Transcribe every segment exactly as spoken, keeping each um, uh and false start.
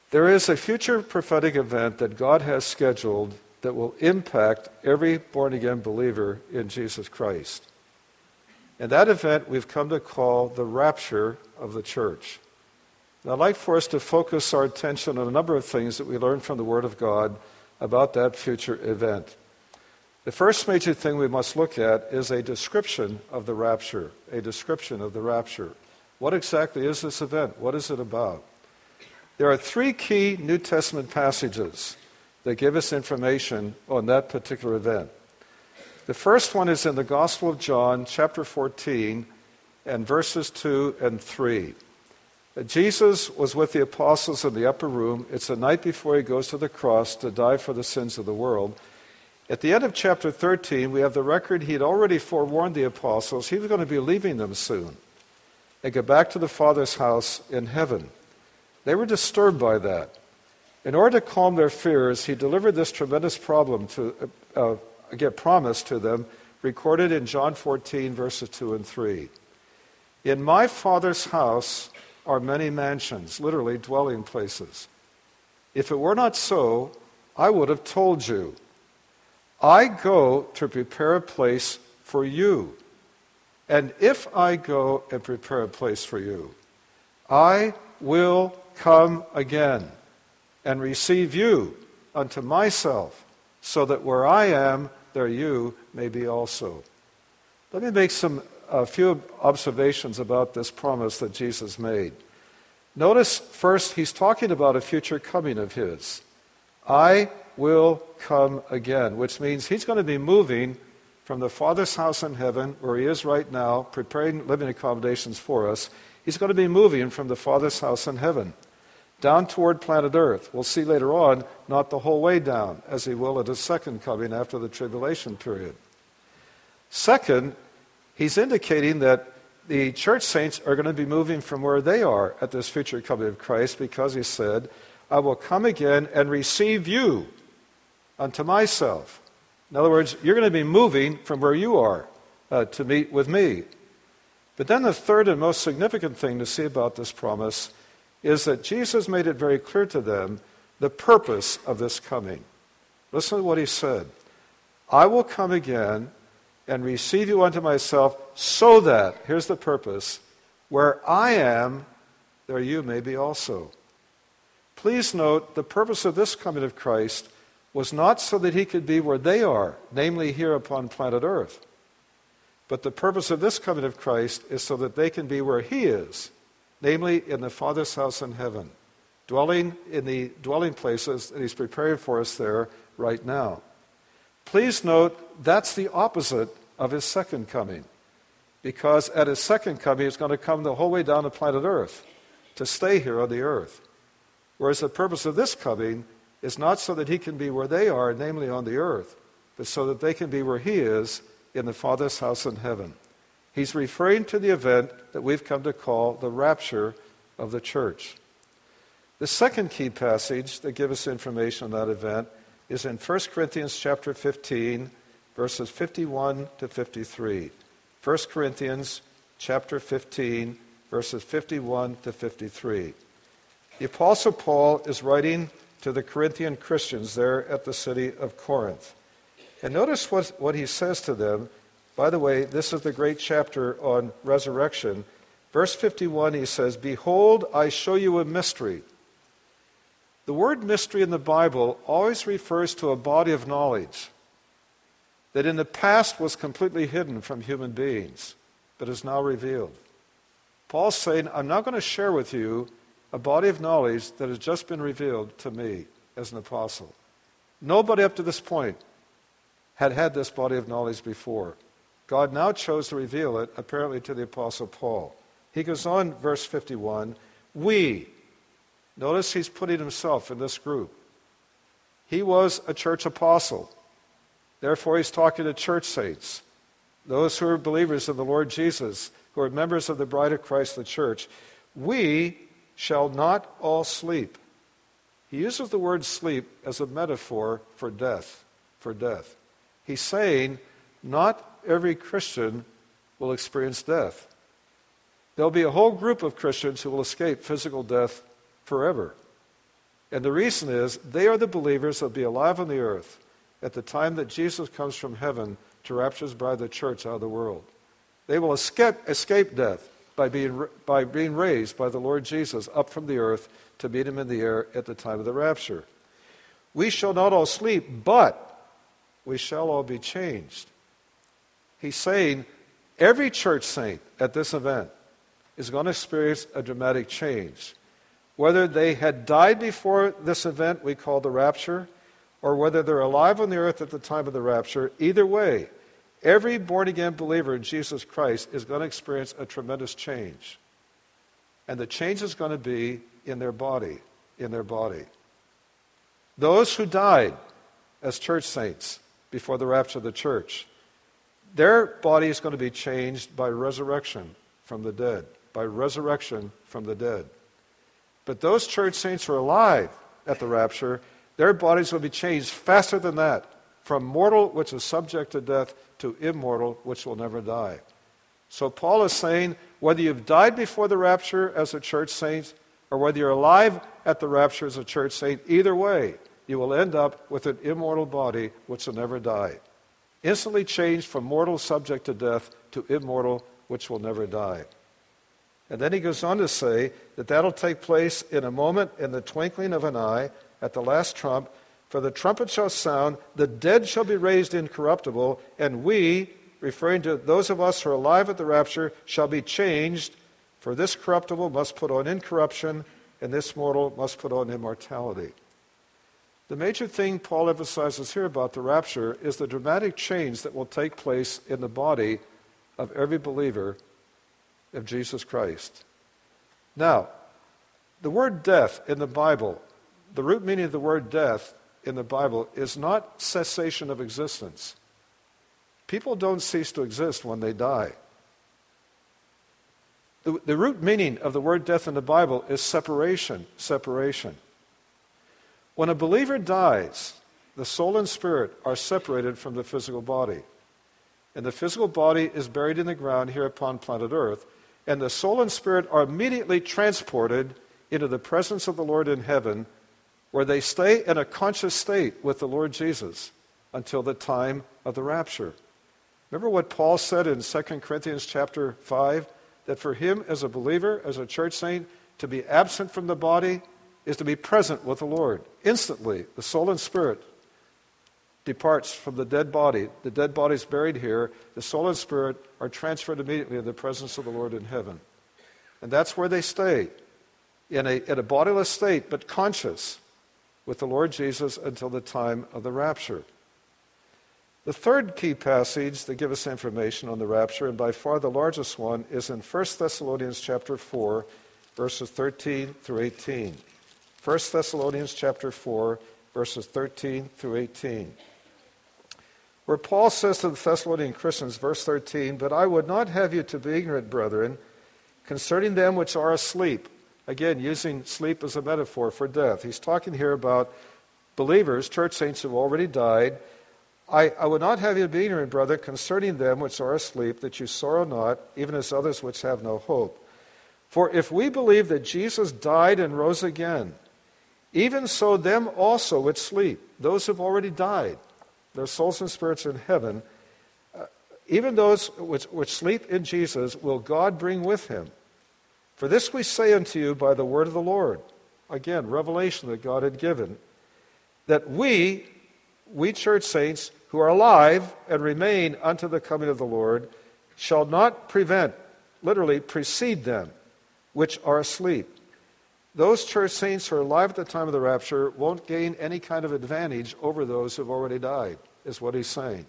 There is a future prophetic event that God has scheduled that will impact every born-again believer in Jesus Christ. And that event we've come to call the rapture of the church. And I'd like for us to focus our attention on a number of things that we learn from the Word of God about that future event. The first major thing we must look at is a description of the rapture, a description of the rapture. What exactly is this event? What is it about? There are three key New Testament passages that give us information on that particular event. The first one is in the Gospel of John, chapter fourteen, and verses two and three. Jesus was with the apostles in the upper room. It's the night before he goes to the cross to die for the sins of the world. At the end of chapter thirteen, we have the record he had already forewarned the apostles he was going to be leaving them soon and go back to the Father's house in heaven. They were disturbed by that. In order to calm their fears, he delivered this tremendous problem to uh, get promise to them, recorded in John fourteen, verses two and three. In my Father's house are many mansions, literally dwelling places. If it were not so, I would have told you. I go to prepare a place for you. And if I go and prepare a place for you, I will come again and receive you unto myself, so that where I am, there you may be also. Let me make some a few observations about this promise that Jesus made. Notice first, he's talking about a future coming of his. I will come again, which means he's going to be moving from the Father's house in heaven, where he is right now, preparing living accommodations for us. He's going to be moving from the Father's house in heaven down toward planet Earth. We'll see later on, not the whole way down, as he will at his second coming after the tribulation period. Second, he's indicating that the church saints are going to be moving from where they are at this future coming of Christ, because he said, I will come again and receive you unto myself. In other words, you're going to be moving from where you are uh, to meet with me. But then the third and most significant thing to see about this promise is that Jesus made it very clear to them the purpose of this coming. Listen to what he said. I will come again and receive you unto myself, so that, here's the purpose, where I am, there you may be also. Please note, the purpose of this coming of Christ was not so that he could be where they are, namely here upon planet Earth. But the purpose of this coming of Christ is so that they can be where he is, namely in the Father's house in heaven, dwelling in the dwelling places that he's preparing for us there right now. Please note, that's the opposite of his second coming, because at his second coming, he's going to come the whole way down to planet Earth to stay here on the earth. Whereas the purpose of this coming is not so that he can be where they are, namely on the earth, but so that they can be where he is in the Father's house in heaven. He's referring to the event that we've come to call the rapture of the church. The second key passage that gives us information on that event is in First Corinthians chapter fifteen, verses fifty-one to fifty-three. First Corinthians chapter fifteen, verses fifty-one to fifty-three. The Apostle Paul is writing to the Corinthian Christians there at the city of Corinth. And notice what, what he says to them. By the way, this is the great chapter on resurrection. Verse fifty-one, he says, Behold, I show you a mystery. The word mystery in the Bible always refers to a body of knowledge that in the past was completely hidden from human beings, but is now revealed. Paul's saying, I'm now going to share with you a body of knowledge that has just been revealed to me as an apostle. Nobody up to this point had had this body of knowledge before. God now chose to reveal it, apparently, to the Apostle Paul. He goes on, verse fifty-one, we, notice he's putting himself in this group. He was a church apostle. Therefore, he's talking to church saints, those who are believers in the Lord Jesus, who are members of the bride of Christ, the church. We shall not all sleep. He uses the word sleep as a metaphor for death, for death. He's saying not every Christian will experience death. There'll be a whole group of Christians who will escape physical death forever. And the reason is they are the believers that will be alive on the earth at the time that Jesus comes from heaven to rapture his bride, the church, out of the world. They will escape, escape death by being, by being raised by the Lord Jesus up from the earth to meet him in the air at the time of the rapture. We shall not all sleep, but we shall all be changed. He's saying every church saint at this event is going to experience a dramatic change. Whether they had died before this event we call the rapture, or whether they're alive on the earth at the time of the rapture, either way, every born-again believer in Jesus Christ is going to experience a tremendous change. And the change is going to be in their body, in their body. Those who died as church saints before the rapture of the church, their body is going to be changed by resurrection from the dead, by resurrection from the dead. But those church saints who are alive at the rapture, their bodies will be changed faster than that, from mortal, which is subject to death, to immortal, which will never die. So Paul is saying, whether you've died before the rapture as a church saint, or whether you're alive at the rapture as a church saint, either way, you will end up with an immortal body which will never die. Instantly changed from mortal, subject to death, to immortal, which will never die. And then he goes on to say that that'll take place in a moment, in the twinkling of an eye, at the last trump. For the trumpet shall sound, the dead shall be raised incorruptible, and we, referring to those of us who are alive at the rapture, shall be changed. For this corruptible must put on incorruption, and this mortal must put on immortality. The major thing Paul emphasizes here about the rapture is the dramatic change that will take place in the body of every believer of Jesus Christ. Now, the word death in the Bible, the root meaning of the word death in the Bible is not cessation of existence. People don't cease to exist when they die. The, the root meaning of the word death in the Bible is separation, separation. When a believer dies, the soul and spirit are separated from the physical body. And the physical body is buried in the ground here upon planet Earth, and the soul and spirit are immediately transported into the presence of the Lord in heaven, where they stay in a conscious state with the Lord Jesus until the time of the rapture. Remember what Paul said in Second Corinthians chapter five, that for him as a believer, as a church saint, to be absent from the body is to be present with the Lord. Instantly, the soul and spirit departs from the dead body. The dead body is buried here. The soul and spirit are transferred immediately in the presence of the Lord in heaven. And that's where they stay, in a, in a bodiless state, but conscious with the Lord Jesus until the time of the rapture. The third key passage that gives us information on the rapture, and by far the largest one, is in First Thessalonians chapter four, verses thirteen through eighteen. First Thessalonians chapter four, verses thirteen through eighteen. Where Paul says to the Thessalonian Christians, verse thirteen, "But I would not have you to be ignorant, brethren, concerning them which are asleep." Again, using sleep as a metaphor for death. He's talking here about believers, church saints who have already died. I, I would not have you be ignorant, brother, concerning them which are asleep, that you sorrow not, even as others which have no hope. For if we believe that Jesus died and rose again, even so them also which sleep, those who have already died, their souls and spirits are in heaven, uh, even those which, which sleep in Jesus will God bring with him. For this we say unto you by the word of the Lord. Again, revelation that God had given, that we, we church saints who are alive and remain unto the coming of the Lord, shall not prevent, literally precede them, which are asleep. Those church saints who are alive at the time of the rapture won't gain any kind of advantage over those who have already died, is what he's saying.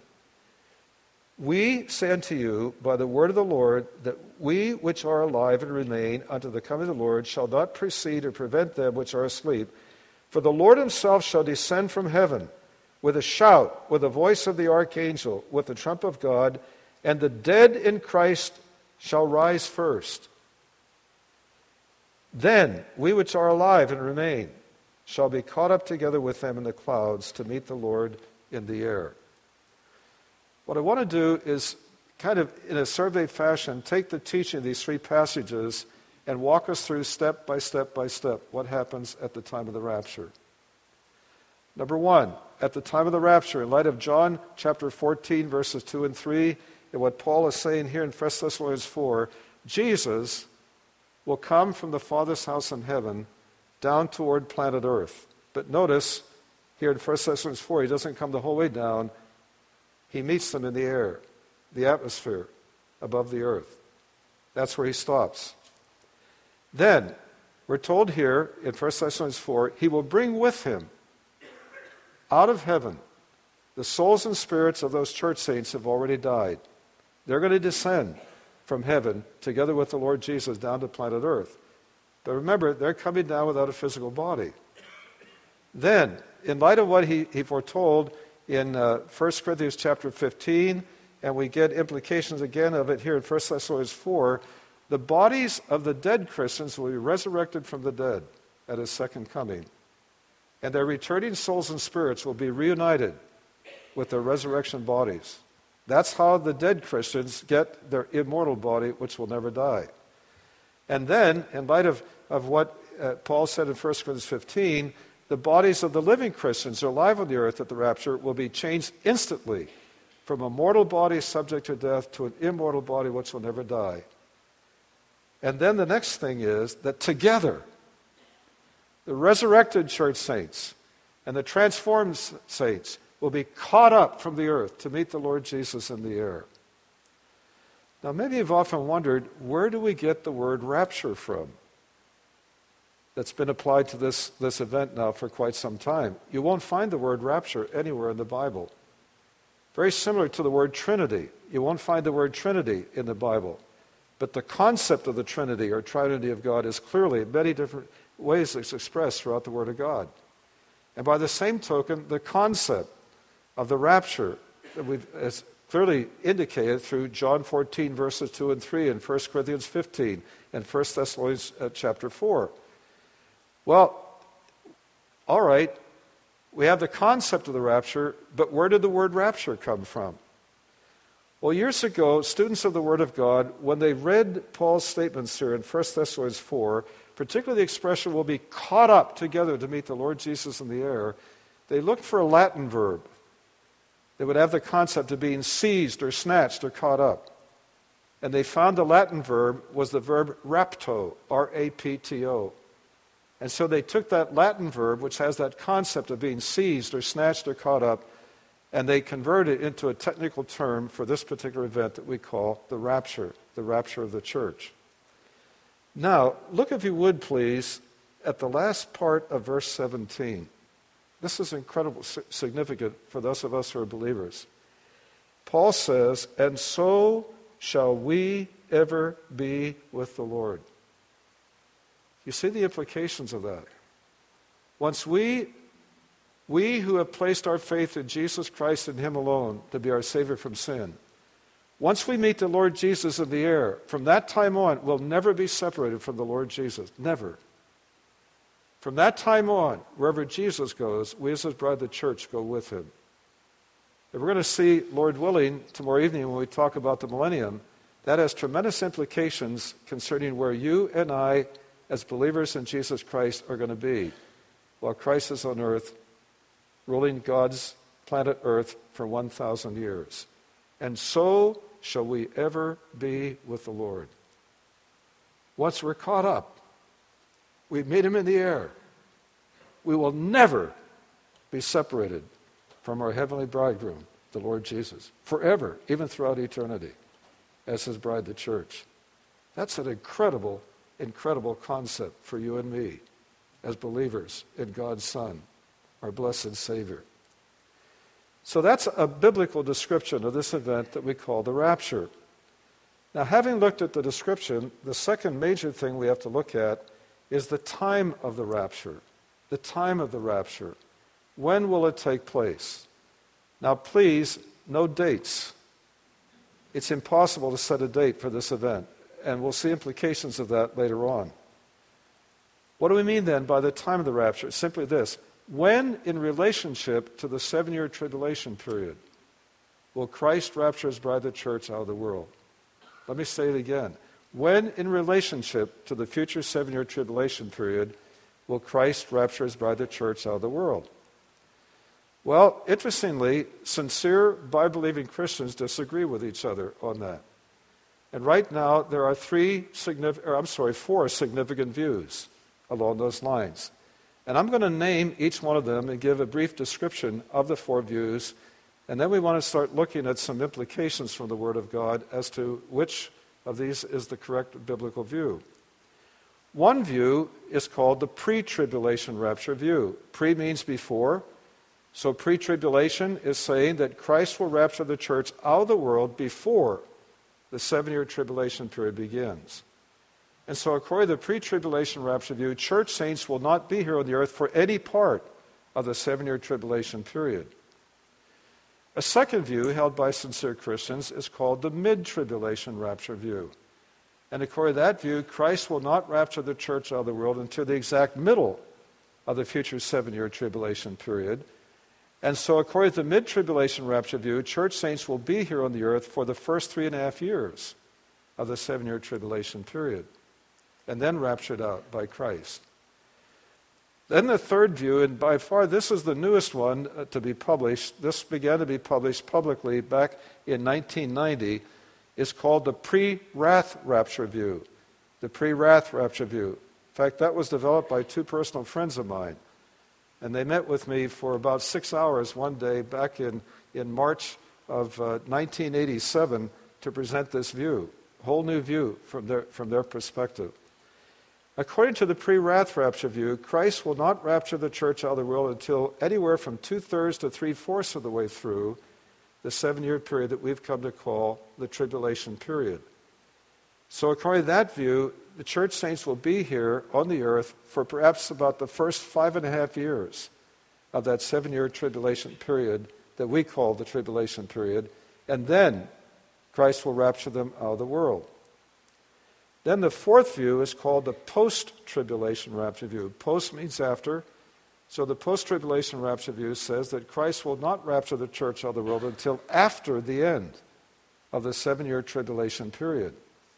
We say unto you by the word of the Lord, that we which are alive and remain unto the coming of the Lord shall not precede or prevent them which are asleep. For the Lord himself shall descend from heaven with a shout, with the voice of the archangel, with the trump of God, and the dead in Christ shall rise first. Then we which are alive and remain shall be caught up together with them in the clouds to meet the Lord in the air. What I want to do is kind of in a survey fashion take the teaching of these three passages and walk us through step by step by step what happens at the time of the rapture. Number one, at the time of the rapture, in light of John chapter fourteen, verses two and three, and what Paul is saying here in First Thessalonians four, Jesus will come from the Father's house in heaven down toward planet Earth. But notice, here in First Thessalonians four, he doesn't come the whole way down. He meets them in the air, the atmosphere, above the earth. That's where he stops. Then, we're told here in First Thessalonians four, he will bring with him out of heaven the souls and spirits of those church saints who have already died. They're going to descend from heaven together with the Lord Jesus down to planet Earth. But remember, they're coming down without a physical body. Then, in light of what he, he foretold in uh, First Corinthians chapter fifteen, and we get implications again of it here in First Thessalonians four, the bodies of the dead Christians will be resurrected from the dead at his second coming. And their returning souls and spirits will be reunited with their resurrection bodies. That's how the dead Christians get their immortal body, which will never die. And then, in light of, of what uh, Paul said in First Corinthians fifteen, the bodies of the living Christians who are alive on the earth at the rapture will be changed instantly from a mortal body subject to death to an immortal body which will never die. And then the next thing is that together, the resurrected church saints and the transformed saints will be caught up from the earth to meet the Lord Jesus in the air. Now, maybe you've often wondered, where do we get the word rapture from? That's been applied to this, this event now for quite some time. You won't find the word rapture anywhere in the Bible. Very similar to the word Trinity. You won't find the word Trinity in the Bible. But the concept of the Trinity or Trinity of God is clearly in many different ways it's expressed throughout the Word of God. And by the same token, the concept of the rapture that we've is clearly indicated through John fourteen, verses two and three, and First Corinthians fifteen, and First Thessalonians uh, chapter four. Well, all right, we have the concept of the rapture, but where did the word rapture come from? Well, years ago, students of the Word of God, when they read Paul's statements here in First Thessalonians four, particularly the expression will be caught up together to meet the Lord Jesus in the air, they looked for a Latin verb that would have the concept of being seized or snatched or caught up. And they found the Latin verb was the verb rapto, R A P T O. And so they took that Latin verb, which has that concept of being seized or snatched or caught up, and they converted it into a technical term for this particular event that we call the rapture, the rapture of the church. Now, look if you would please at the last part of verse seventeen. This is incredibly significant for those of us who are believers. Paul says, "And so shall we ever be with the Lord." You see the implications of that. Once we, we who have placed our faith in Jesus Christ and Him alone to be our Savior from sin, once we meet the Lord Jesus in the air, from that time on, we'll never be separated from the Lord Jesus. Never. From that time on, wherever Jesus goes, we as His bride, the church, go with Him. And we're going to see, Lord willing, tomorrow evening when we talk about the millennium, that has tremendous implications concerning where you and I, as believers in Jesus Christ, are going to be while Christ is on earth, ruling God's planet Earth for one thousand years. And so shall we ever be with the Lord. Once we're caught up, we meet Him in the air, we will never be separated from our heavenly bridegroom, the Lord Jesus, forever, even throughout eternity, as His bride, the church. That's an incredible, incredible concept for you and me as believers in God's Son, our blessed Savior. So that's a biblical description of this event that we call the rapture. Now, having looked at the description, the second major thing we have to look at is the time of the rapture. The time of the rapture. When will it take place? Now, please, no dates. It's impossible to set a date for this event, and we'll see implications of that later on. What do we mean then by the time of the rapture? It's simply this. When, in relationship to the seven-year tribulation period, will Christ rapture His bride, the church, out of the world? Let me say it again. when in relationship to the future seven-year tribulation period will Christ rapture his bride, the church, out of the world? Well, interestingly, sincere Bible-believing Christians disagree with each other on that. And right now, there are three significant, or I'm sorry, four significant views along those lines. And I'm going to name each one of them and give a brief description of the four views. And then we want to start looking at some implications from the Word of God as to which of these is the correct biblical view. One view is called the pre-tribulation rapture view. Pre means before. So pre-tribulation is saying that Christ will rapture the church out of the world before the seven-year tribulation period begins. And so according to the pre-tribulation rapture view, church saints will not be here on the earth for any part of the seven-year tribulation period. A second view held by sincere Christians is called the mid-tribulation rapture view. And according to that view, Christ will not rapture the church out of the world until the exact middle of the future seven-year tribulation period. And so according to the mid-tribulation rapture view, church saints will be here on the earth for the first three and a half years of the seven-year tribulation period, and then raptured out by Christ. Then the third view, and by far this is the newest one uh, to be published, this began to be published publicly back in nineteen ninety, is called the pre-wrath rapture view. The pre-wrath rapture view. In fact, that was developed by two personal friends of mine. And they met with me for about six hours one day back in, in March of uh, nineteen eighty-seven to present this view, a whole new view from their, from their perspective. According to the pre-wrath rapture view, Christ will not rapture the church out of the world until anywhere from two-thirds to three-fourths of the way through the seven-year period that we've come to call the tribulation period. So according to that view, the church saints will be here on the earth for perhaps about the first five and a half years of that seven-year tribulation period that we call the tribulation period, and then Christ will rapture them out of the world. Then the fourth view is called the post-tribulation rapture view. Post means after. So the post-tribulation rapture view says that Christ will not rapture the church out of the world until after the end of the seven-year tribulation period.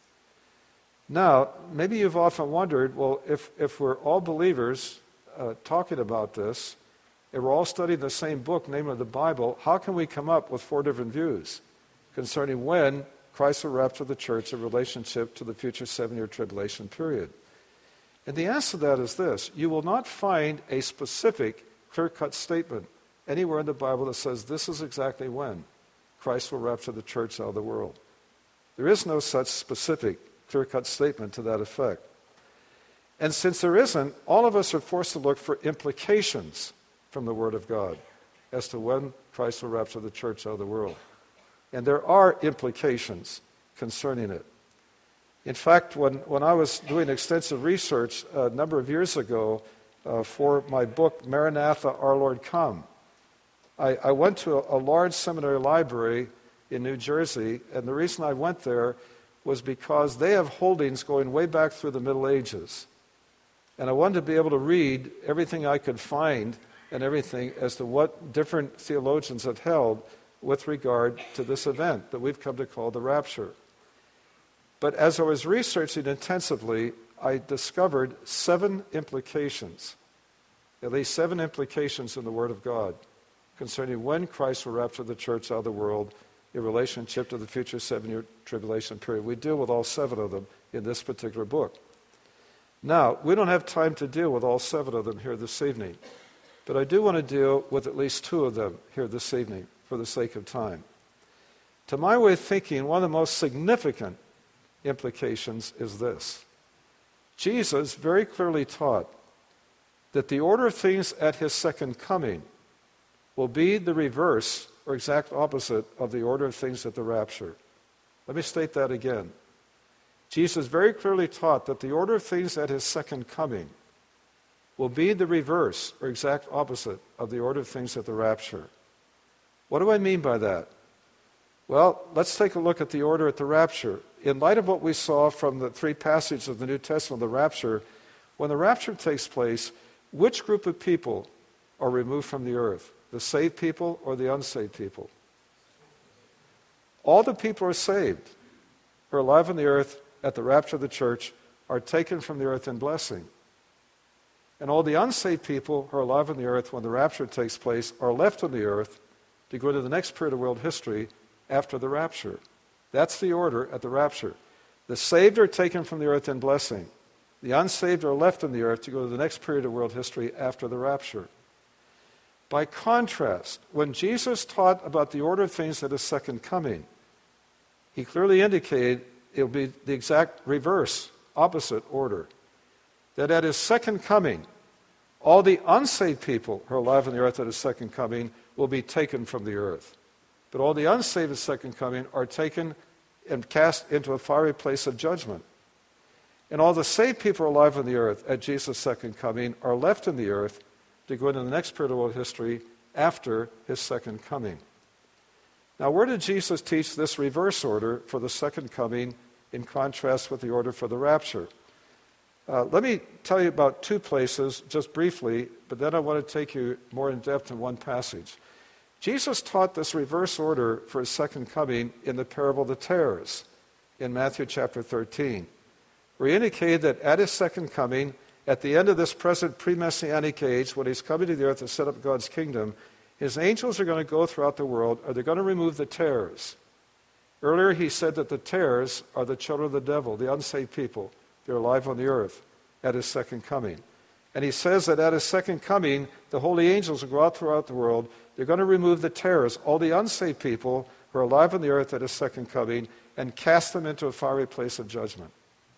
Now, maybe you've often wondered, well, if, if we're all believers uh, talking about this, and we're all studying the same book, namely the Bible, how can we come up with four different views concerning when Christ will rapture the church in relationship to the future seven-year tribulation period? And the answer to that is this: you will not find a specific, clear-cut statement anywhere in the Bible that says this is exactly when Christ will rapture the church out of the world. There is no such specific, clear-cut statement to that effect. And since there isn't, all of us are forced to look for implications from the Word of God as to when Christ will rapture the church out of the world. And there are implications concerning it. In fact, when, when I was doing extensive research a number of years ago uh, for my book, Maranatha, Our Lord Come, I, I went to a, a large seminary library in New Jersey, and the reason I went there was because they have holdings going way back through the Middle Ages. And I wanted to be able to read everything I could find and everything as to what different theologians have held with regard to this event that we've come to call the rapture. But as I was researching intensively, I discovered seven implications, at least seven implications in the Word of God concerning when Christ will rapture the church out of the world in relationship to the future seven-year tribulation period. We deal with all seven of them in this particular book. Now, we don't have time to deal with all seven of them here this evening, but I do want to deal with at least two of them here this evening for the sake of time. To my way of thinking, one of the most significant implications is this: Jesus very clearly taught that the order of things at his second coming will be the reverse or exact opposite of the order of things at the rapture. Let me state that again. Jesus very clearly taught that the order of things at his second coming will be the reverse or exact opposite of the order of things at the rapture. What do I mean by that? Well, let's take a look at the order at the rapture. In light of what we saw from the three passages of the New Testament of the rapture, when the rapture takes place, which group of people are removed from the earth? The saved people or the unsaved people? All the people are saved, who are alive on the earth at the rapture of the church are taken from the earth in blessing. And all the unsaved people who are alive on the earth when the rapture takes place are left on the earth to go to the next period of world history after the rapture. That's the order at the rapture. The saved are taken from the earth in blessing. The unsaved are left on the earth to go to the next period of world history after the rapture. By contrast, when Jesus taught about the order of things at his second coming, he clearly indicated it will be the exact reverse, opposite order. That at his second coming, all the unsaved people who are alive on the earth at his second coming will be taken from the earth. But all the unsaved at his second coming are taken and cast into a fiery place of judgment. And all the saved people alive on the earth at Jesus' second coming are left in the earth to go into the next period of world history after his second coming. Now, where did Jesus teach this reverse order for the second coming in contrast with the order for the rapture? Uh, let me tell you about two places, just briefly, but then I want to take you more in depth in one passage. Jesus taught this reverse order for his second coming in the parable of the tares in Matthew chapter thirteen, where he indicated that at his second coming, at the end of this present pre-Messianic age, when he's coming to the earth to set up God's kingdom, his angels are going to go throughout the world, or they're going to remove the tares. Earlier he said that the tares are the children of the devil, the unsaved people. They're alive on the earth at his second coming. And he says that at his second coming, the holy angels will go out throughout the world. They're going to remove the tares, all the unsaved people who are alive on the earth at his second coming, and cast them into a fiery place of judgment.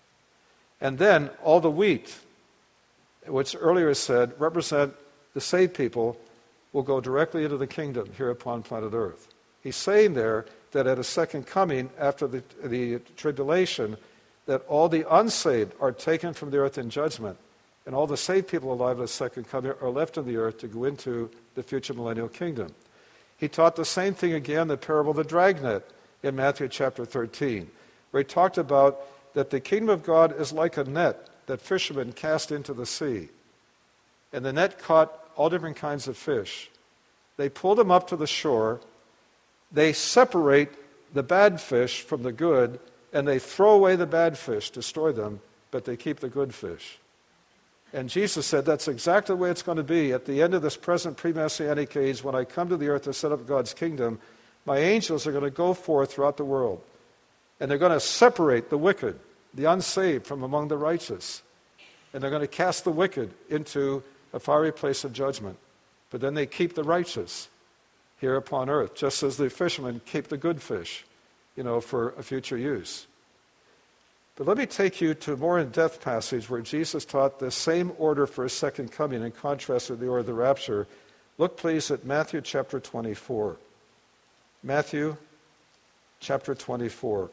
And then all the wheat, which earlier said represent the saved people, will go directly into the kingdom here upon planet Earth. He's saying there that at a second coming after the, the tribulation, that all the unsaved are taken from the earth in judgment, and all the saved people alive at a second coming are left on the earth to go into the future millennial kingdom. He taught the same thing again, the parable of the dragnet in Matthew chapter thirteen, where he talked about that the kingdom of God is like a net that fishermen cast into the sea. And the net caught all different kinds of fish. They pull them up to the shore. They separate the bad fish from the good, and they throw away the bad fish, destroy them, but they keep the good fish. And Jesus said that's exactly the way it's going to be at the end of this present pre-Messianic age. When I come to the earth to set up God's kingdom, my angels are going to go forth throughout the world, and they're going to separate the wicked, the unsaved, from among the righteous. And they're going to cast the wicked into a fiery place of judgment. But then they keep the righteous here upon earth, just as the fishermen keep the good fish, you know, for a future use. But let me take you to a more in-depth passage where Jesus taught the same order for his second coming in contrast with the order of the rapture. Look, please, at Matthew chapter twenty-four. Matthew chapter twenty-four.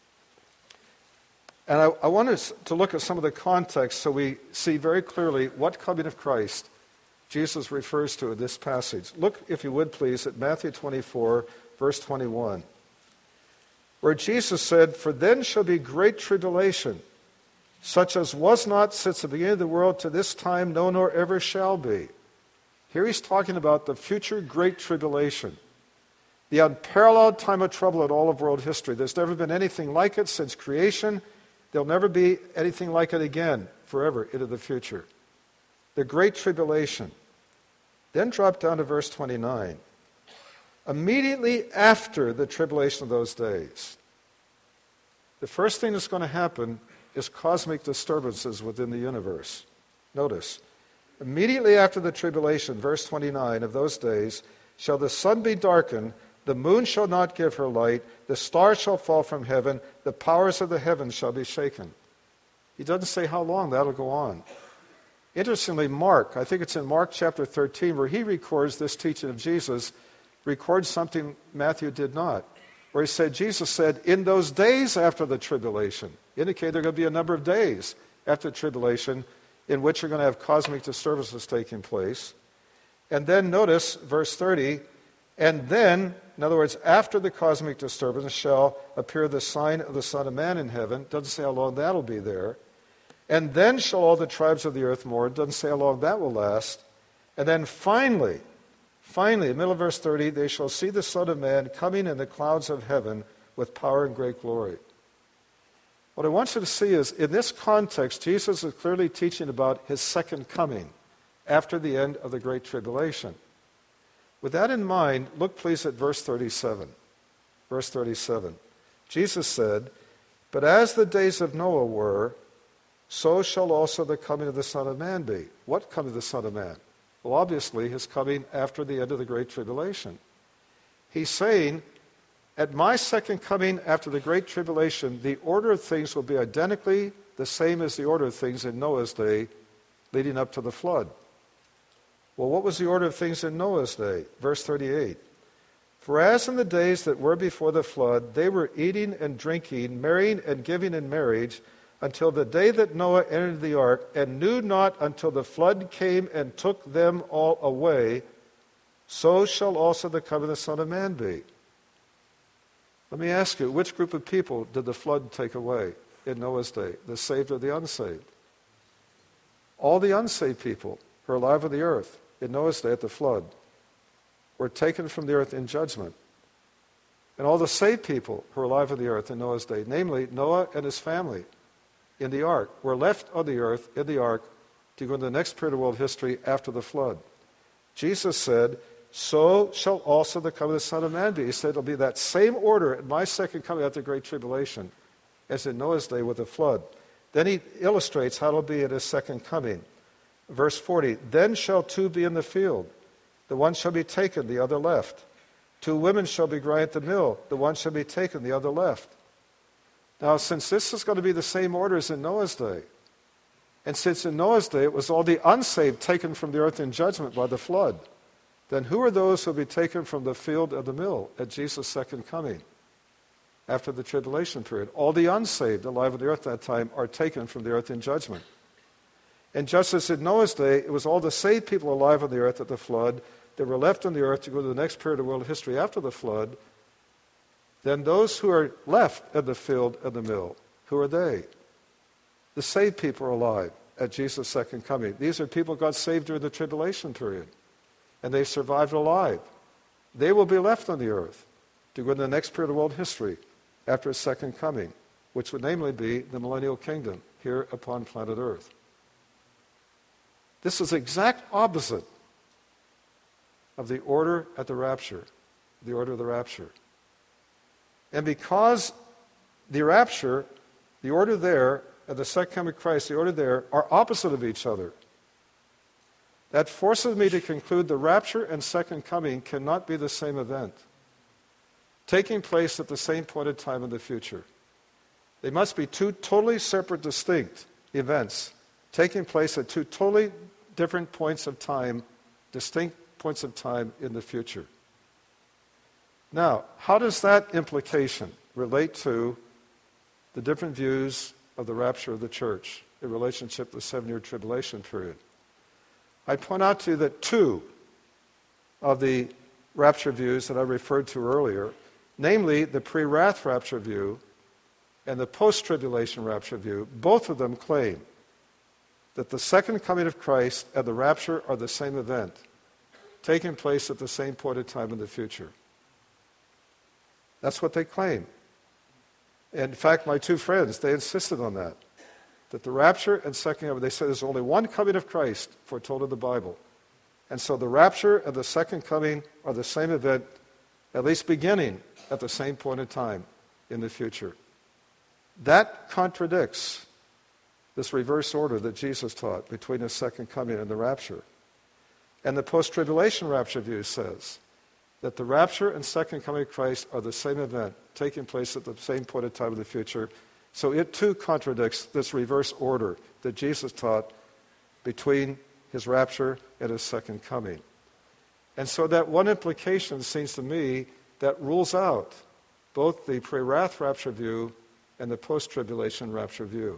And I, I want us to look at some of the context so we see very clearly what coming of Christ Jesus refers to in this passage. Look, if you would please, at Matthew twenty-four, verse twenty-one, where Jesus said, "For then shall be great tribulation, such as was not since the beginning of the world to this time, no, nor ever shall be." Here he's talking about the future great tribulation, the unparalleled time of trouble in all of world history. There's never been anything like it since creation. There'll never be anything like it again forever into the future. The great tribulation. Then drop down to verse twenty-nine. Immediately after the tribulation of those days, the first thing that's going to happen is cosmic disturbances within the universe. Notice, immediately after the tribulation, verse twenty-nine, of those days, shall the sun be darkened, the moon shall not give her light, the stars shall fall from heaven, the powers of the heavens shall be shaken. He doesn't say how long that'll go on. Interestingly, Mark, I think it's in Mark chapter thirteen, where he records this teaching of Jesus, records something Matthew did not, where he said, Jesus said, in those days after the tribulation, indicate there are going to be a number of days after the tribulation in which you're going to have cosmic disturbances taking place. And then notice verse thirty, and then, in other words, after the cosmic disturbance shall appear the sign of the Son of Man in heaven. Doesn't say how long that'll be there. And then shall all the tribes of the earth mourn. Doesn't say how long that will last. And then finally, finally, in the middle of verse thirty, they shall see the Son of Man coming in the clouds of heaven with power and great glory. What I want you to see is, in this context, Jesus is clearly teaching about his second coming after the end of the Great Tribulation. With that in mind, look please at verse thirty-seven. Verse thirty-seven. Jesus said, "But as the days of Noah were, so shall also the coming of the Son of Man be." What coming of the Son of Man? Well, obviously, his coming after the end of the Great Tribulation. He's saying, at my second coming after the Great Tribulation, the order of things will be identically the same as the order of things in Noah's day leading up to the flood. Well, what was the order of things in Noah's day? Verse thirty-eight. "For as in the days that were before the flood, they were eating and drinking, marrying and giving in marriage, until the day that Noah entered the ark, and knew not until the flood came and took them all away, so shall also the coming of the Son of Man be." Let me ask you, which group of people did the flood take away in Noah's day? The saved or the unsaved? All the unsaved people who are alive on the earth in Noah's day at the flood were taken from the earth in judgment. And all the saved people who are alive on the earth in Noah's day, namely Noah and his family in the ark, were left on the earth in the ark to go into the next period of world history after the flood. Jesus said, "So shall also the coming of the Son of Man be." He said it'll be that same order at my second coming after the Great Tribulation as in Noah's day with the flood. Then he illustrates how it'll be at his second coming. Verse forty, "Then shall two be in the field. The one shall be taken, the other left. Two women shall be grinding at the mill. The one shall be taken, the other left." Now, since this is going to be the same order as in Noah's day, and since in Noah's day it was all the unsaved taken from the earth in judgment by the flood, then who are those who will be taken from the field of the mill at Jesus' second coming after the tribulation period? All the unsaved alive on the earth at that time are taken from the earth in judgment. And just as in Noah's day, it was all the saved people alive on the earth at the flood that were left on the earth to go to the next period of world history after the flood, then those who are left in the field of the mill, who are they? The saved people are alive at Jesus' second coming. These are people God saved during the tribulation period, and they survived alive. They will be left on the earth to go to the next period of world history after his second coming, which would namely be the millennial kingdom here upon planet Earth. This is the exact opposite of the order at the rapture, the order of the rapture. And because the rapture, the order there, and the second coming of Christ, the order there, are opposite of each other, that forces me to conclude the rapture and second coming cannot be the same event, taking place at the same point in time in the future. They must be two totally separate, distinct events, taking place at two totally different points of time, distinct points of time in the future. Now, how does that implication relate to the different views of the rapture of the church in relationship to the seven-year tribulation period? I point out to you that two of the rapture views that I referred to earlier, namely the pre-wrath rapture view and the post-tribulation rapture view, both of them claim that the second coming of Christ and the rapture are the same event, taking place at the same point in time in the future. That's what they claim. In fact, my two friends, they insisted on that, that the rapture and second coming, they said there's only one coming of Christ foretold in the Bible. And so the rapture and the second coming are the same event, at least beginning at the same point in time in the future. That contradicts this reverse order that Jesus taught between his second coming and the rapture. And the post-tribulation rapture view says that the rapture and second coming of Christ are the same event, taking place at the same point in time in the future. So it too contradicts this reverse order that Jesus taught between his rapture and his second coming. And so that one implication seems to me that rules out both the pre-wrath rapture view and the post-tribulation rapture view.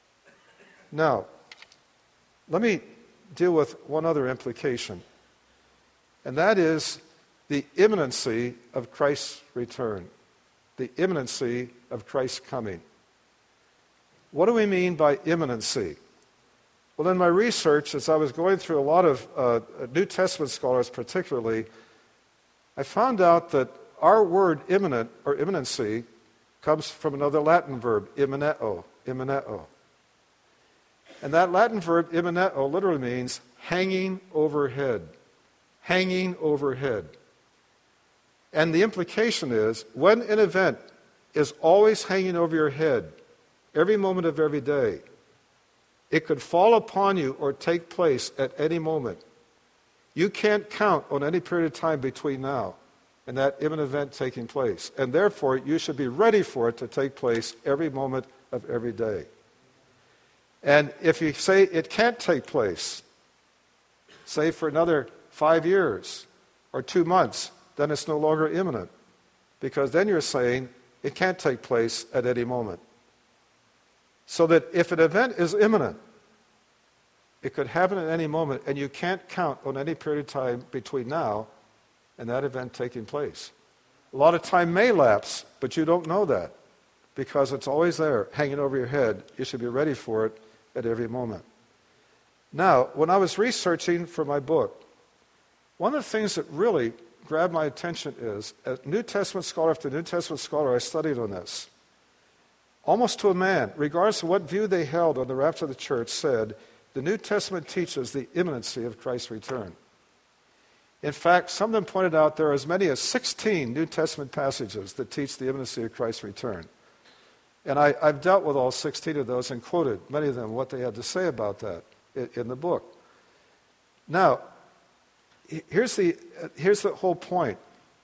Now, let me deal with one other implication, and that is the imminency of Christ's return, the imminency of Christ's coming. What do we mean by imminency? Well, in my research, as I was going through a lot of uh, New Testament scholars particularly, I found out that our word imminent or imminency comes from another Latin verb, immineo, immineo. And that Latin verb, immineo, literally means hanging overhead. Hanging overhead. And the implication is, when an event is always hanging over your head, every moment of every day, it could fall upon you or take place at any moment. You can't count on any period of time between now and that imminent event taking place. And therefore, you should be ready for it to take place every moment of every day. And if you say it can't take place, say for another five years or two months, then it's no longer imminent. Because then you're saying it can't take place at any moment. So that if an event is imminent, it could happen at any moment, and you can't count on any period of time between now and that event taking place. A lot of time may lapse, but you don't know that because it's always there, hanging over your head. You should be ready for it at every moment. Now, when I was researching for my book, one of the things that really grabbed my attention is, as New Testament scholar after New Testament scholar, I studied on this. Almost to a man, regardless of what view they held on the rapture of the church, said, the New Testament teaches the imminency of Christ's return. In fact, some of them pointed out there are as many as sixteen New Testament passages that teach the imminency of Christ's return. And I, I've dealt with all sixteen of those and quoted many of them, what they had to say about that in, in the book. Now, here's the, here's the whole point.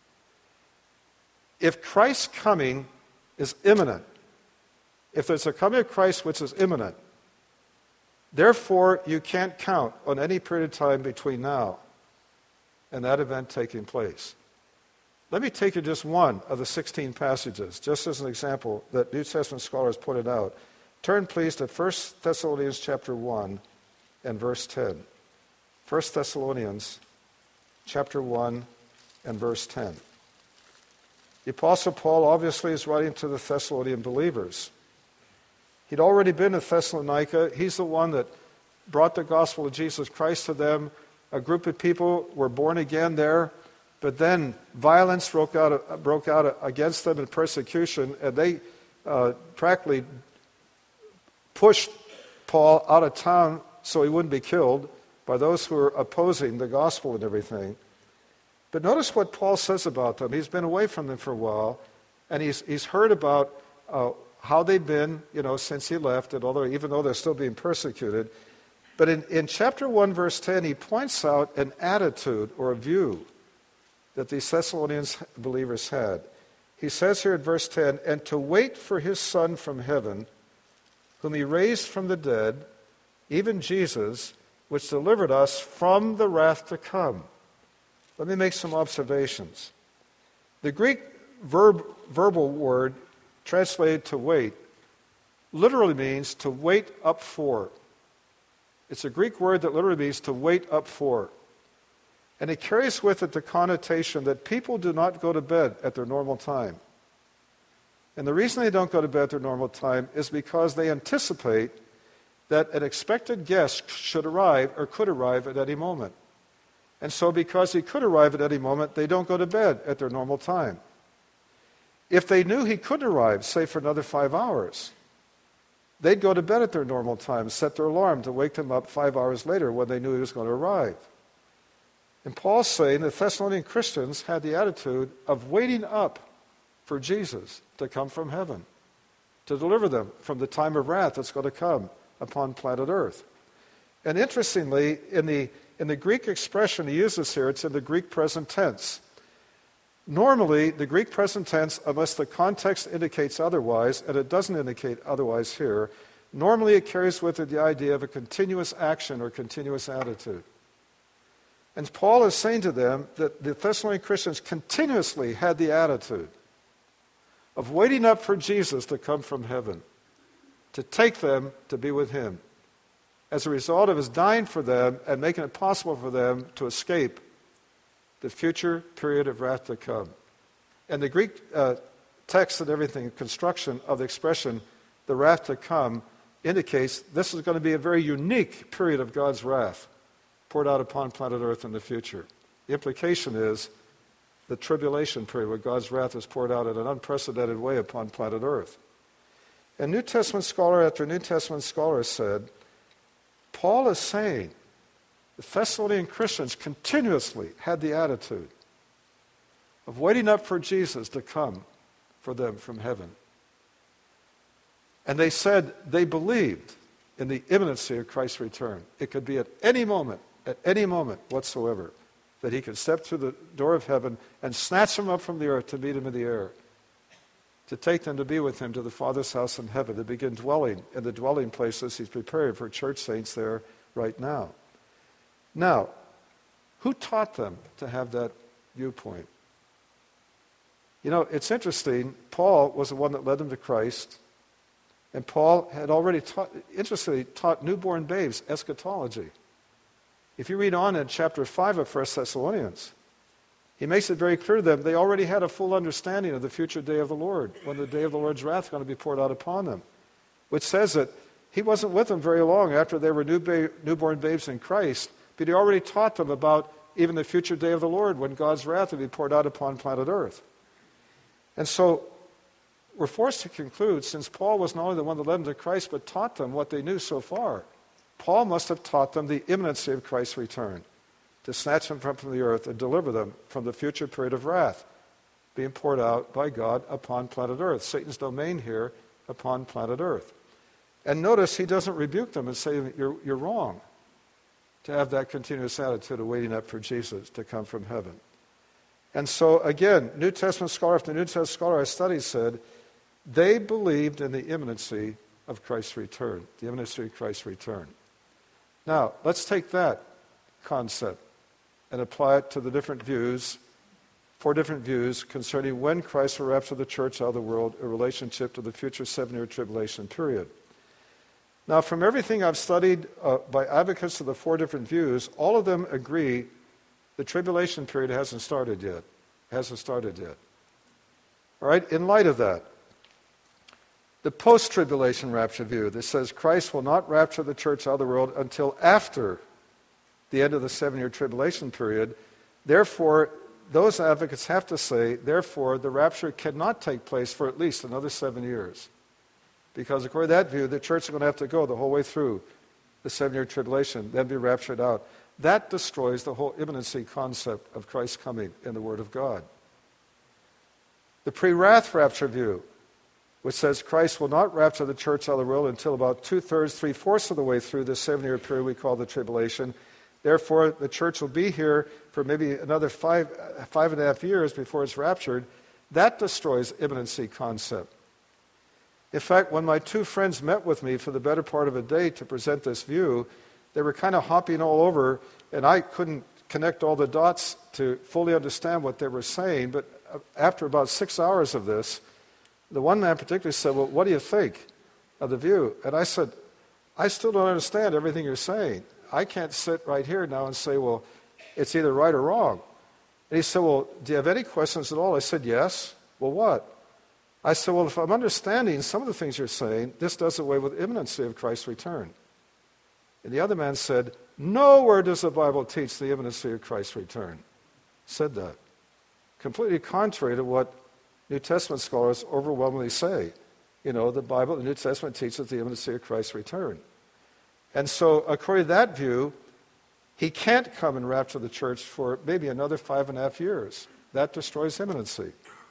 If Christ's coming is imminent, if there's a coming of Christ which is imminent, therefore you can't count on any period of time between now and that event taking place. Let me take you just one of the sixteen passages, just as an example that New Testament scholars pointed out. Turn please to First Thessalonians chapter one and verse ten. First Thessalonians chapter one and verse ten. The Apostle Paul obviously is writing to the Thessalonian believers. He'd already been to Thessalonica. He's the one that brought the gospel of Jesus Christ to them. A group of people were born again there, but then violence broke out, broke out against them in persecution, and they uh, practically pushed Paul out of town so he wouldn't be killed by those who were opposing the gospel and everything. But notice what Paul says about them. He's been away from them for a while, and he's, he's heard about uh, how they've been, you know, since he left, and although even though they're still being persecuted. But in, in chapter one, verse ten, he points out an attitude or a view that these Thessalonian believers had. He says here in verse ten, and to wait for his Son from heaven, whom he raised from the dead, even Jesus, which delivered us from the wrath to come. Let me make some observations. The Greek verb, verbal word translated to wait literally means to wait up for. It's a Greek word that literally means to wait up for. And it carries with it the connotation that people do not go to bed at their normal time. And the reason they don't go to bed at their normal time is because they anticipate that an expected guest should arrive or could arrive at any moment. And so because he could arrive at any moment, they don't go to bed at their normal time. If they knew he couldn't arrive, say for another five hours, they'd go to bed at their normal time, set their alarm to wake them up five hours later when they knew he was going to arrive. And Paul's saying the Thessalonian Christians had the attitude of waiting up for Jesus to come from heaven, to deliver them from the time of wrath that's going to come upon planet Earth. And interestingly, in the, in the Greek expression he uses here, it's in the Greek present tense. Normally, the Greek present tense, unless the context indicates otherwise, and it doesn't indicate otherwise here, normally it carries with it the idea of a continuous action or continuous attitude. And Paul is saying to them that the Thessalonian Christians continuously had the attitude of waiting up for Jesus to come from heaven, to take them to be with him, as a result of his dying for them and making it possible for them to escape the future period of wrath to come. And the Greek uh, text and everything, construction of the expression, the wrath to come, indicates this is going to be a very unique period of God's wrath poured out upon planet Earth in the future. The implication is the tribulation period, where God's wrath is poured out in an unprecedented way upon planet Earth. And New Testament scholar after New Testament scholar said, Paul is saying the Thessalonian Christians continuously had the attitude of waiting up for Jesus to come for them from heaven. And they said they believed in the imminency of Christ's return. It could be at any moment, at any moment whatsoever, that he could step through the door of heaven and snatch them up from the earth to meet him in the air, to take them to be with him to the Father's house in heaven, to begin dwelling in the dwelling places he's preparing for church saints there right now. Now, who taught them to have that viewpoint? You know, it's interesting. Paul was the one that led them to Christ, and Paul had already taught, interestingly, taught newborn babes eschatology. If you read on in chapter five of First Thessalonians, he makes it very clear to them they already had a full understanding of the future day of the Lord, when the day of the Lord's wrath is going to be poured out upon them, which says that he wasn't with them very long after they were new ba- newborn babes in Christ, but he already taught them about even the future day of the Lord, when God's wrath would be poured out upon planet Earth. And so we're forced to conclude, since Paul was not only the one that led them to Christ, but taught them what they knew so far, Paul must have taught them the imminency of Christ's return, to snatch them from the earth and deliver them from the future period of wrath being poured out by God upon planet Earth. Satan's domain here upon planet Earth. And notice he doesn't rebuke them and say, you're, you're wrong to have that continuous attitude of waiting up for Jesus to come from heaven. And so, again, New Testament scholar after New Testament scholar I studied said, they believed in the imminency of Christ's return, the imminency of Christ's return. Now, let's take that concept and apply it to the different views, four different views concerning when Christ will rapture the church out of the world in relationship to the future seven-year tribulation period. Now, from everything I've studied uh, by advocates of the four different views, all of them agree the tribulation period hasn't started yet. Hasn't started yet. All right, in light of that, the post-tribulation rapture view that says Christ will not rapture the church out of the world until after the end of the seven-year tribulation period. Therefore, those advocates have to say, therefore, the rapture cannot take place for at least another seven years. Because according to that view, the church is going to have to go the whole way through the seven-year tribulation, then be raptured out. That destroys the whole imminency concept of Christ's coming in the Word of God. The pre-wrath rapture view, which says Christ will not rapture the church out of the world until about two-thirds, three-fourths of the way through the seven-year period we call the tribulation. Therefore, the church will be here for maybe another five, five and a half years before it's raptured. That destroys imminency concept. In fact, when my two friends met with me for the better part of a day to present this view, they were kind of hopping all over, and I couldn't connect all the dots to fully understand what they were saying. But after about six hours of this, the one man particularly said, well, what do you think of the view? And I said, I still don't understand everything you're saying. I can't sit right here now and say, well, it's either right or wrong. And he said, well, do you have any questions at all? I said, yes. Well, what? I said, well, if I'm understanding some of the things you're saying, this does away with imminency of Christ's return. And the other man said, nowhere does the Bible teach the imminency of Christ's return. Said that. Completely contrary to what New Testament scholars overwhelmingly say. You know, the Bible, the New Testament teaches the imminency of Christ's return. And so, according to that view, he can't come and rapture the church for maybe another five and a half years. That destroys imminency.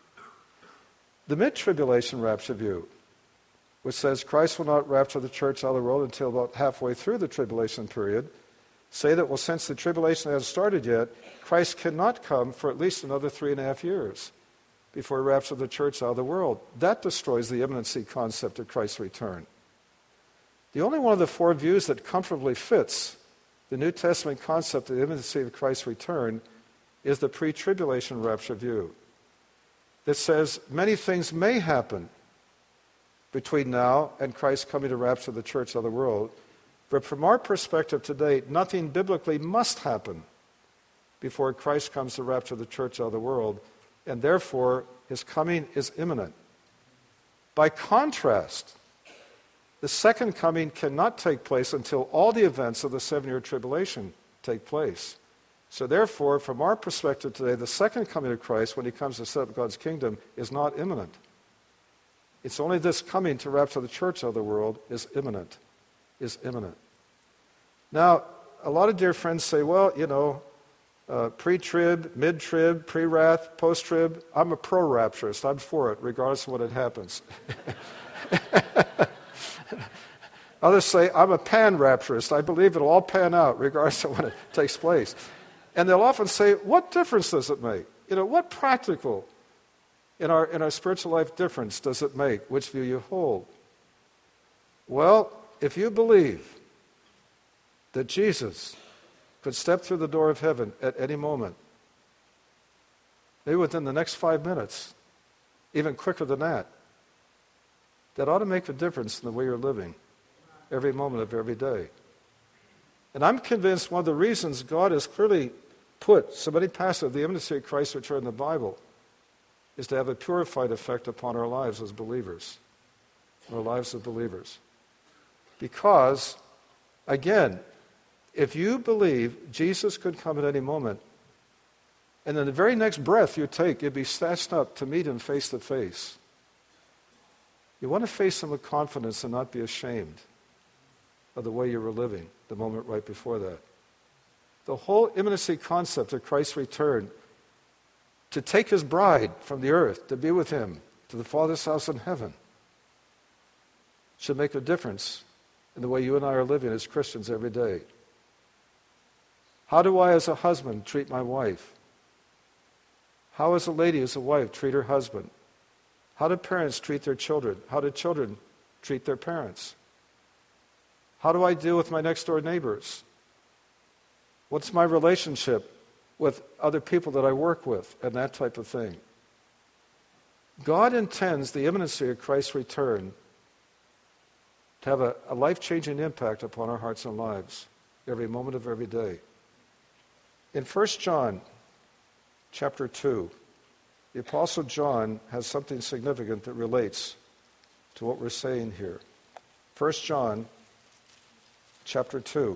The mid-tribulation rapture view, which says Christ will not rapture the church out of the world until about halfway through the tribulation period, say that, well, since the tribulation hasn't started yet, Christ cannot come for at least another three and a half years before he raptures the church out of the world. That destroys the imminency concept of Christ's return. The only one of the four views that comfortably fits the New Testament concept of the imminency of Christ's return is the pre-tribulation rapture view that says many things may happen between now and Christ coming to rapture the church out of the world. But from our perspective today, nothing biblically must happen before Christ comes to rapture the church out of the world, and therefore his coming is imminent. By contrast, the second coming cannot take place until all the events of the seven-year tribulation take place. So therefore, from our perspective today, the second coming of Christ, when he comes to set up God's kingdom, is not imminent. It's only this coming to rapture the church of the world is imminent, is imminent. Now, a lot of dear friends say, well, you know, uh, pre-trib, mid-trib, pre-wrath, post-trib, I'm a pro-rapturist. I'm for it, regardless of when it happens. Others say, I'm a pan-rapturist. I believe it'll all pan out, regardless of when it takes place. And they'll often say, what difference does it make? You know, what practical in our in our spiritual life difference does it make which view you hold? Well, if you believe that Jesus could step through the door of heaven at any moment, maybe within the next five minutes, even quicker than that, that ought to make a difference in the way you're living every moment of every day. And I'm convinced one of the reasons God has clearly put so many passages of the imminency of Christ's return in the Bible is to have a purified effect upon our lives as believers, our lives as believers. Because, again, if you believe Jesus could come at any moment, and then the very next breath you take, you'd be snatched up to meet him face to face. You want to face him with confidence and not be ashamed of the way you were living the moment right before that. The whole imminency concept of Christ's return, to take his bride from the earth, to be with him, to the Father's house in heaven, should make a difference in the way you and I are living as Christians every day. How do I as a husband treat my wife? How as a lady, as a wife, treat her husband? How do parents treat their children? How do children treat their parents? How do I deal with my next door neighbors? What's my relationship with other people that I work with, and that type of thing? God intends the imminency of Christ's return to have a, a life-changing impact upon our hearts and lives every moment of every day. In First John chapter two, the Apostle John has something significant that relates to what we're saying here. First John chapter two.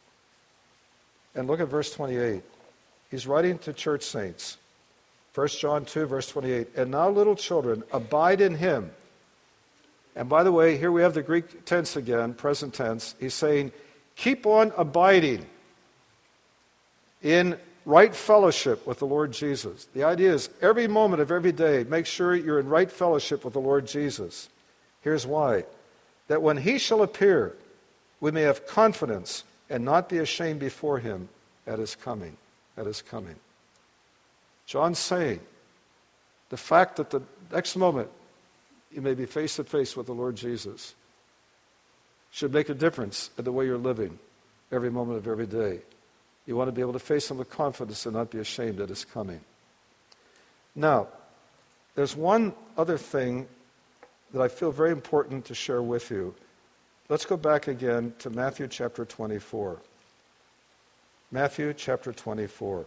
And look at verse twenty-eight. He's writing to church saints. First John two, verse twenty-eight. And now, little children, abide in him. And by the way, here we have the Greek tense again, present tense. He's saying, keep on abiding in right fellowship with the Lord Jesus. The idea is every moment of every day, make sure you're in right fellowship with the Lord Jesus. Here's why. That when he shall appear, we may have confidence and not be ashamed before him at his coming. At his coming. John's saying, the fact that the next moment you may be face to face with the Lord Jesus should make a difference in the way you're living every moment of every day. You want to be able to face him with confidence and not be ashamed at his coming. Now, there's one other thing that I feel very important to share with you. Let's go back again to Matthew chapter twenty-four. Matthew chapter twenty-four.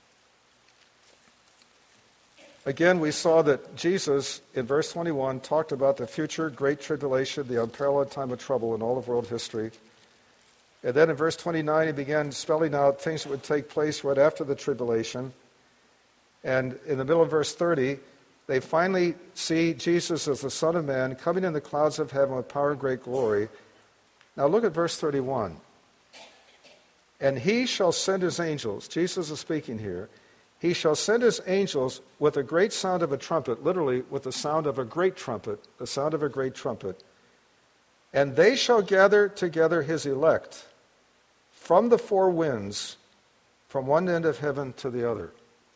Again, we saw that Jesus, in verse twenty-one, talked about the future great tribulation, the unparalleled time of trouble in all of world history. And then in verse twenty-nine, he began spelling out things that would take place right after the tribulation. And in the middle of verse thirty, they finally see Jesus as the Son of Man coming in the clouds of heaven with power and great glory. Now look at verse thirty-one. And he shall send his angels, Jesus is speaking here, he shall send his angels with a great sound of a trumpet, literally with the sound of a great trumpet, the sound of a great trumpet. And they shall gather together his elect from the four winds, from one end of heaven to the other.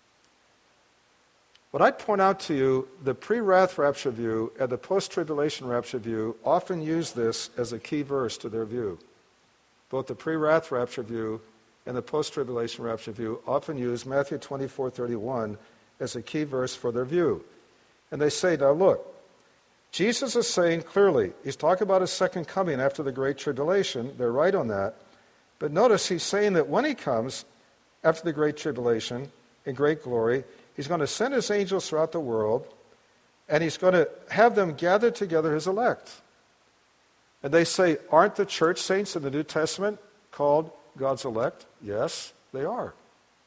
What I'd point out to you, the pre-wrath rapture view and the post-tribulation rapture view often use this as a key verse to their view. Both the pre-wrath rapture view and the post-tribulation rapture view often use Matthew twenty-four thirty-one as a key verse for their view. And they say, now look, Jesus is saying clearly, he's talking about his second coming after the great tribulation. They're right on that. But notice he's saying that when he comes after the great tribulation in great glory, he's going to send his angels throughout the world, and he's going to have them gather together his elect. And they say, aren't the church saints in the New Testament called God's elect? Yes, they are.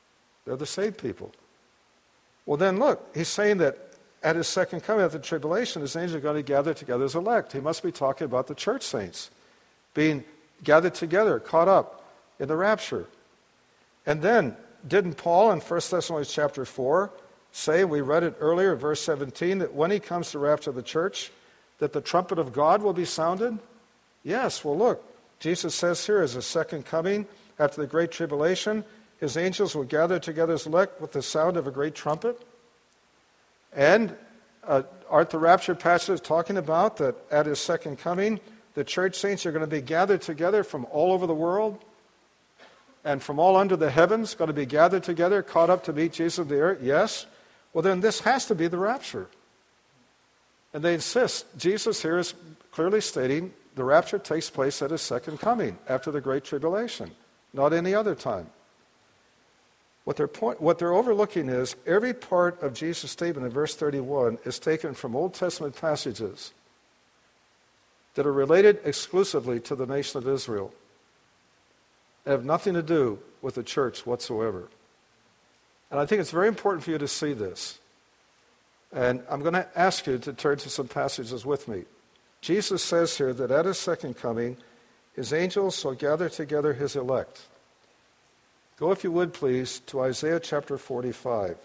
They're the saved people. Well then look, he's saying that at his second coming, at the tribulation, his angels are going to gather together as elect. He must be talking about the church saints being gathered together, caught up in the rapture. And then, didn't Paul in First Thessalonians chapter four say, we read it earlier, verse seventeen, that when he comes to rapture the church, that the trumpet of God will be sounded? Yes, well look, Jesus says here, as his second coming, after the great tribulation, his angels will gather together as elect with the sound of a great trumpet. And uh, aren't the rapture passages talking about that at his second coming, the church saints are going to be gathered together from all over the world and from all under the heavens, going to be gathered together, caught up to meet Jesus of the earth? Yes. Well, then this has to be the rapture. And they insist. Jesus here is clearly stating the rapture takes place at his second coming, after the great tribulation, not any other time. What they're, point, what they're overlooking is every part of Jesus' statement in verse thirty-one is taken from Old Testament passages that are related exclusively to the nation of Israel and have nothing to do with the church whatsoever. And I think it's very important for you to see this. And I'm going to ask you to turn to some passages with me. Jesus says here that at his second coming, his angels shall gather together his elect. Go, if you would, please, to Isaiah chapter forty-five.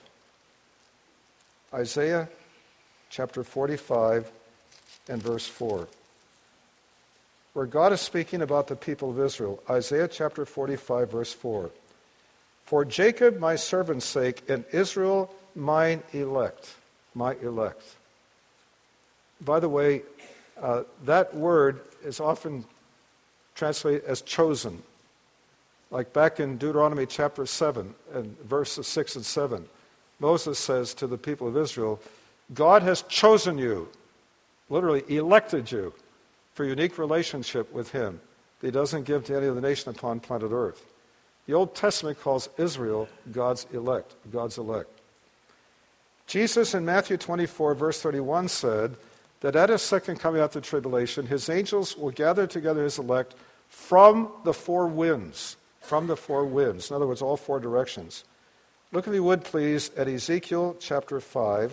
Isaiah chapter forty-five and verse four. Where God is speaking about the people of Israel. Isaiah chapter forty-five, verse four. For Jacob my servant's sake, and Israel mine elect. My elect. By the way, uh, that word is often translated as chosen. Like back in Deuteronomy chapter seven and verses six and seven, Moses says to the people of Israel, God has chosen you, literally elected you, for a unique relationship with him that he doesn't give to any other nation upon planet Earth. The Old Testament calls Israel God's elect, God's elect. Jesus in Matthew twenty-four, verse thirty-one said that at his second coming after tribulation, his angels will gather together his elect from the four winds. From the four winds. In other words, all four directions. Look, if you would, please, at Ezekiel chapter five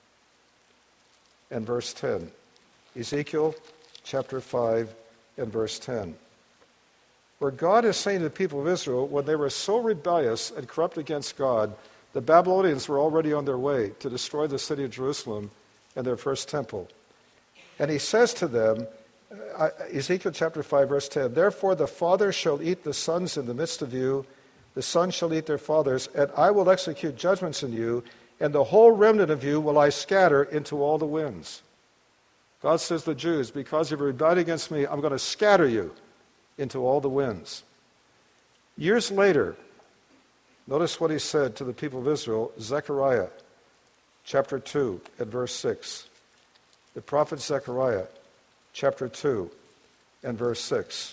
and verse ten. Ezekiel chapter five and verse ten. Where God is saying to the people of Israel, when they were so rebellious and corrupt against God, the Babylonians were already on their way to destroy the city of Jerusalem and their first temple. And he says to them, Uh, Ezekiel chapter five, verse ten, therefore the fathers shall eat the sons in the midst of you, the sons shall eat their fathers, and I will execute judgments in you, and the whole remnant of you will I scatter into all the winds. God says to the Jews, because you've rebelled against me, I'm going to scatter you into all the winds. Years later, notice what he said to the people of Israel, Zechariah chapter two and verse six. The prophet Zechariah chapter two and verse six.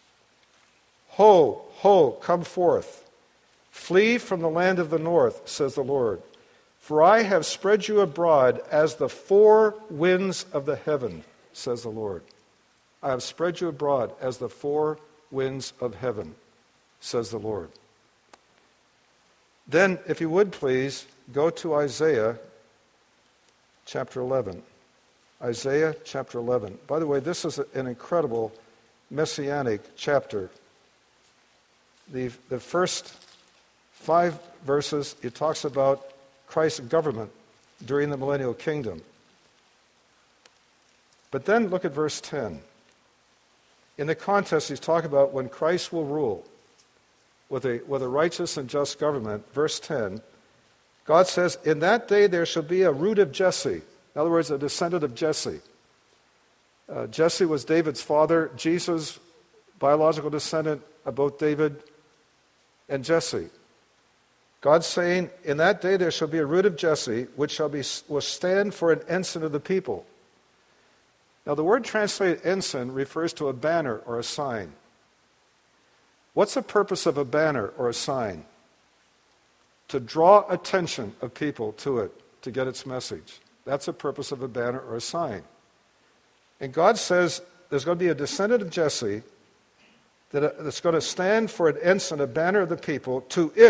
Ho, ho, come forth. Flee from the land of the north, says the Lord. For I have spread you abroad as the four winds of the heaven, says the Lord. I have spread you abroad as the four winds of heaven, says the Lord. Then, if you would please, go to Isaiah chapter eleven. Isaiah chapter eleven. By the way, this is an incredible messianic chapter. The, the first five verses, it talks about Christ's government during the millennial kingdom. But then look at verse ten. In the context, he's talking about when Christ will rule with a, with a righteous and just government. Verse ten, God says, in that day there shall be a root of Jesse. In other words, a descendant of Jesse. Uh, Jesse was David's father. Jesus, biological descendant of both David and Jesse. God's saying, in that day there shall be a root of Jesse, which shall be will stand for an ensign of the people. Now the word translated ensign refers to a banner or a sign. What's the purpose of a banner or a sign? To draw attention of people to it, to get its message. That's the purpose of a banner or a sign. And God says there's going to be a descendant of Jesse that, that's going to stand for an ensign, a banner of the people. To it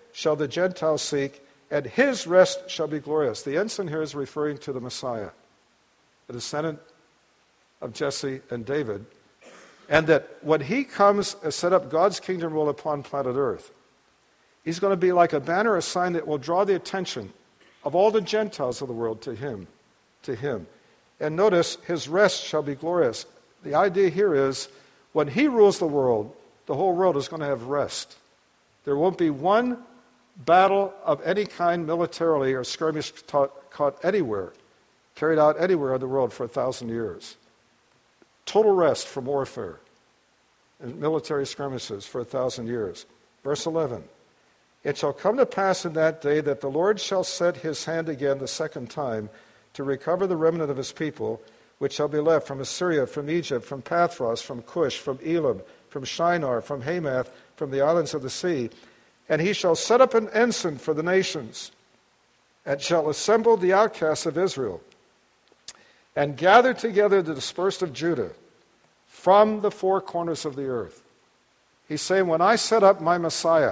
shall the Gentiles seek, and his rest shall be glorious. The ensign here is referring to the Messiah, the descendant of Jesse and David, and that when he comes and set up God's kingdom rule upon planet Earth, he's going to be like a banner, a sign that will draw the attention of all the Gentiles of the world to him, to him. And notice, his rest shall be glorious. The idea here is, when he rules the world, the whole world is going to have rest. There won't be one battle of any kind militarily or skirmish taught, caught anywhere, carried out anywhere in the world for a thousand years. Total rest from warfare and military skirmishes for a thousand years. Verse eleven, it shall come to pass in that day that the Lord shall set his hand again the second time to recover the remnant of his people, which shall be left from Assyria, from Egypt, from Pathros, from Cush, from Elam, from Shinar, from Hamath, from the islands of the sea. And he shall set up an ensign for the nations, and shall assemble the outcasts of Israel, and gather together the dispersed of Judah from the four corners of the earth. He's saying, when I set up my Messiah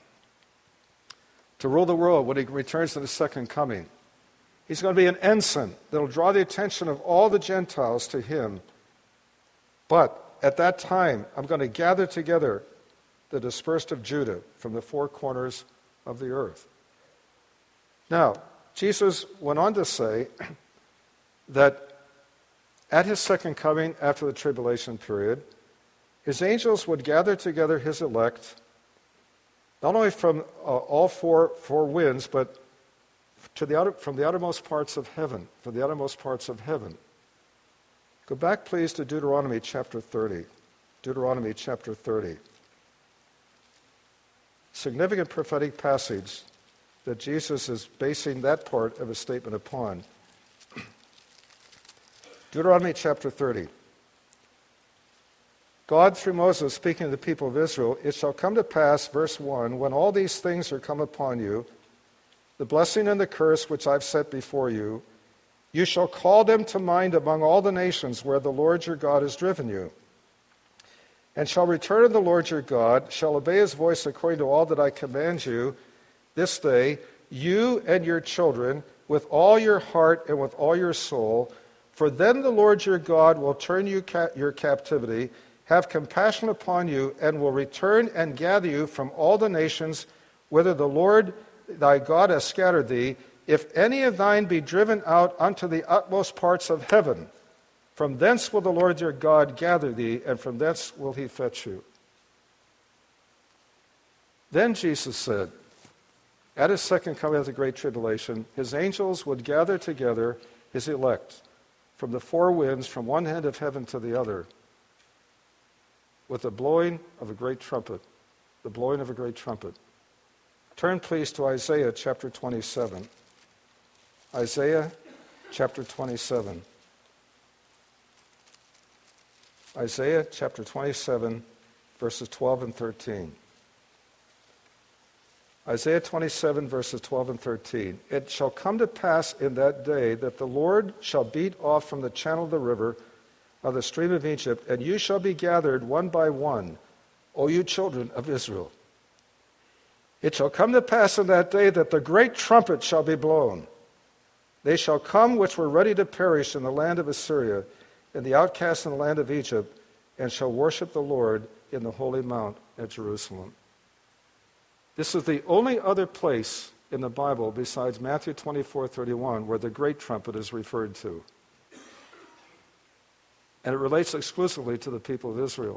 to rule the world, when he returns to the second coming, he's going to be an ensign that will draw the attention of all the Gentiles to him. But at that time, I'm going to gather together the dispersed of Judah from the four corners of the earth. Now, Jesus went on to say that at his second coming, after the tribulation period, his angels would gather together his elect, not only from uh, all four, four winds, but to the outer, from the outermost parts of heaven, from the outermost parts of heaven. Go back, please, to Deuteronomy chapter thirty. Deuteronomy chapter thirty. Significant prophetic passage that Jesus is basing that part of his statement upon. Deuteronomy chapter thirty. God, through Moses, speaking to the people of Israel, it shall come to pass, verse one, when all these things are come upon you, the blessing and the curse which I've set before you, you shall call them to mind among all the nations where the Lord your God has driven you, and shall return to the Lord your God, shall obey his voice according to all that I command you this day, you and your children, with all your heart and with all your soul, for then the Lord your God will turn you ca- your captivity, have compassion upon you, and will return and gather you from all the nations whither the Lord thy God has scattered thee. If any of thine be driven out unto the utmost parts of heaven, from thence will the Lord your God gather thee, and from thence will he fetch you. Then Jesus said, at his second coming of the great tribulation, his angels would gather together his elect from the four winds, from one end of heaven to the other, with the blowing of a great trumpet, the blowing of a great trumpet. Turn, please, to Isaiah chapter twenty-seven. Isaiah chapter twenty-seven. Isaiah chapter twenty-seven, verses twelve and thirteen. Isaiah twenty-seven, verses twelve and thirteen. It shall come to pass in that day that the Lord shall beat off from the channel of the river of the stream of Egypt, and you shall be gathered one by one, O you children of Israel. It shall come to pass in that day that the great trumpet shall be blown. They shall come which were ready to perish in the land of Assyria, and the outcasts in the land of Egypt, and shall worship the Lord in the holy mount at Jerusalem. This is the only other place in the Bible besides Matthew twenty-four thirty-one where the great trumpet is referred to. And it relates exclusively to the people of Israel.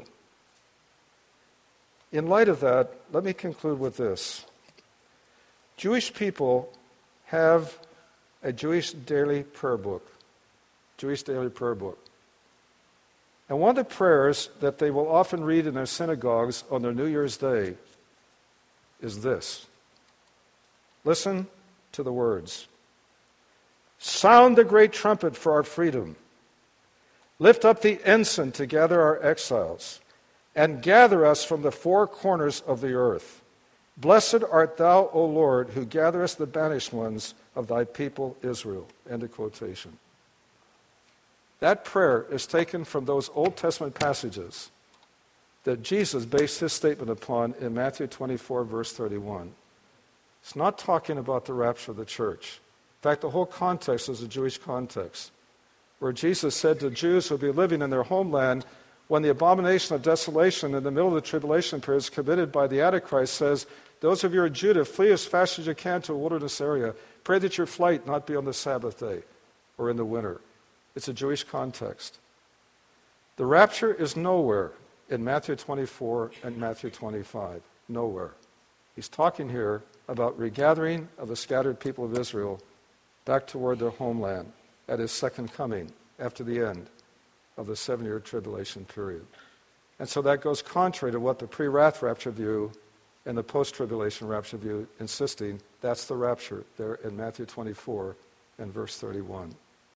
In light of that, let me conclude with this. Jewish people have a Jewish daily prayer book. Jewish daily prayer book. And one of the prayers that they will often read in their synagogues on their New Year's Day is this. Listen to the words. Sound the great trumpet for our freedom. Lift up the ensign to gather our exiles, and gather us from the four corners of the earth. Blessed art thou, O Lord, who gatherest the banished ones of thy people Israel. End of quotation. That prayer is taken from those Old Testament passages that Jesus based his statement upon in Matthew twenty-four, verse thirty-one. It's not talking about the rapture of the church. In fact, the whole context is a Jewish context, where Jesus said to Jews who will be living in their homeland, when the abomination of desolation in the middle of the tribulation period is committed by the Antichrist, says, those of you in Judah, flee as fast as you can to a wilderness area. Pray that your flight not be on the Sabbath day or in the winter. It's a Jewish context. The rapture is nowhere in Matthew twenty-four and Matthew twenty-five. Nowhere. He's talking here about regathering of the scattered people of Israel back toward their homeland at his second coming after the end of the seven-year tribulation period. And so that goes contrary to what the pre-wrath rapture view and the post-tribulation rapture view insisting that's the rapture there in Matthew twenty-four and verse thirty-one.